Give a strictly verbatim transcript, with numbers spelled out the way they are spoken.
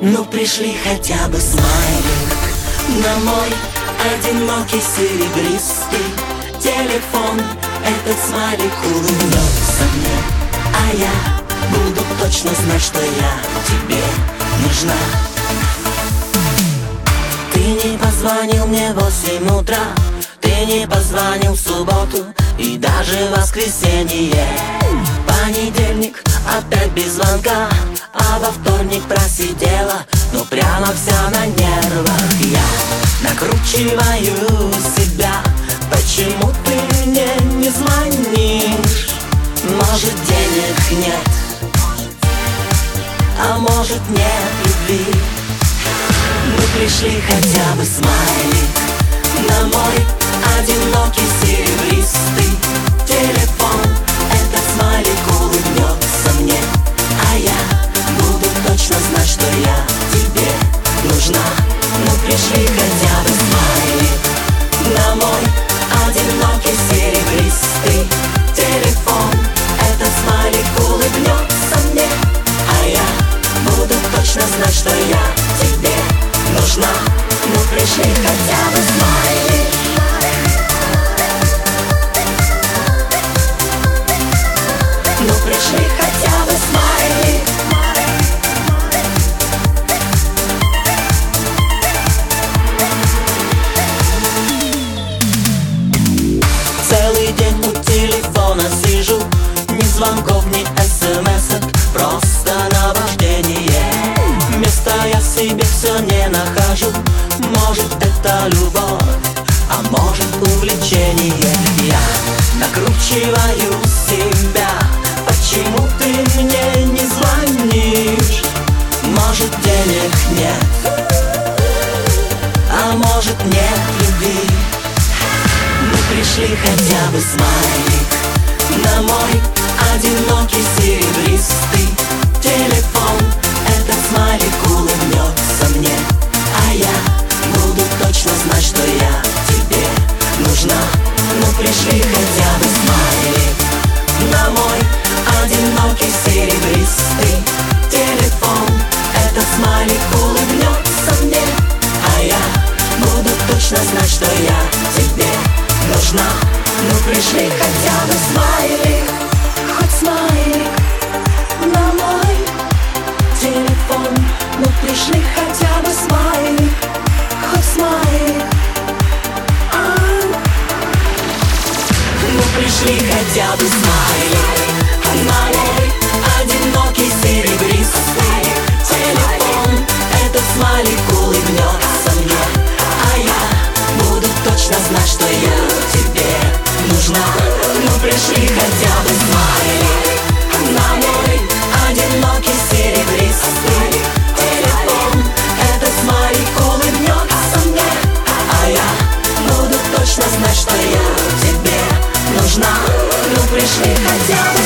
Ну пришли хотя бы смайлик на мой одинокий серебристый телефон. Этот смайлик улыбнется мне, а я буду точно знать, что я тебе нужна. Ты не позвонил мне в восемь утра, ты не позвонил в субботу и даже в воскресенье. Понедельник опять без звонка, а во вторник просидела, ну прямо вся на нервах. Я накручиваю себя, почему ты мне не звонишь? Может, денег нет, а может, нет любви. Мы пришли хотя бы смайлик на мой одинокий серебристый телефон. Этот смайлик улыбнется мне, а я буду точно знать, что я тебе нужна. Ну пришли хотя бы смайлик на мой одинокий серебристый телефон. Этот смайлик улыбнется мне, а я буду точно знать, что я тебе нужна. Ну пришли хотя бы смайлик. Ну пришли хотя бы смайлик. Целый день у телефона сижу, ни звонков, ни смс-ок, просто наваждение. Места я себе все не нахожу. Может, это любовь, а может, увлечение. Я накручиваю себя, почему ты мне не звонишь? Может, денег нет, а может, нет любви. Мы пришли хотя бы смайлик на мой одинокий серебристый телефон. Этот смайлик улыбнется мне, а я буду точно знать, что я тебе нужна. Ну пришли хотя бы смайлик на мой одинокий серебристый телефон. Этот смайлик улыбнется мне, а я буду точно знать, что я тебе нужна. Ну пришли хотя бы смайлик, хоть смайлик на мой телефон. Ну пришли хотя бы смайлик, хоть смайлик. А, ну пришли хотя бы смайлик на мой одинокий серебристый телефон. Этот смайлик улыбнется мне, а я буду точно знать, что я тебе нужна. Ну пришли хотя бы смайлик на мой одинокий серебристый телефон. Этот смайлик улыбнется мне, а я буду точно знать, что я тебе нужна. Ну пришли хотя бы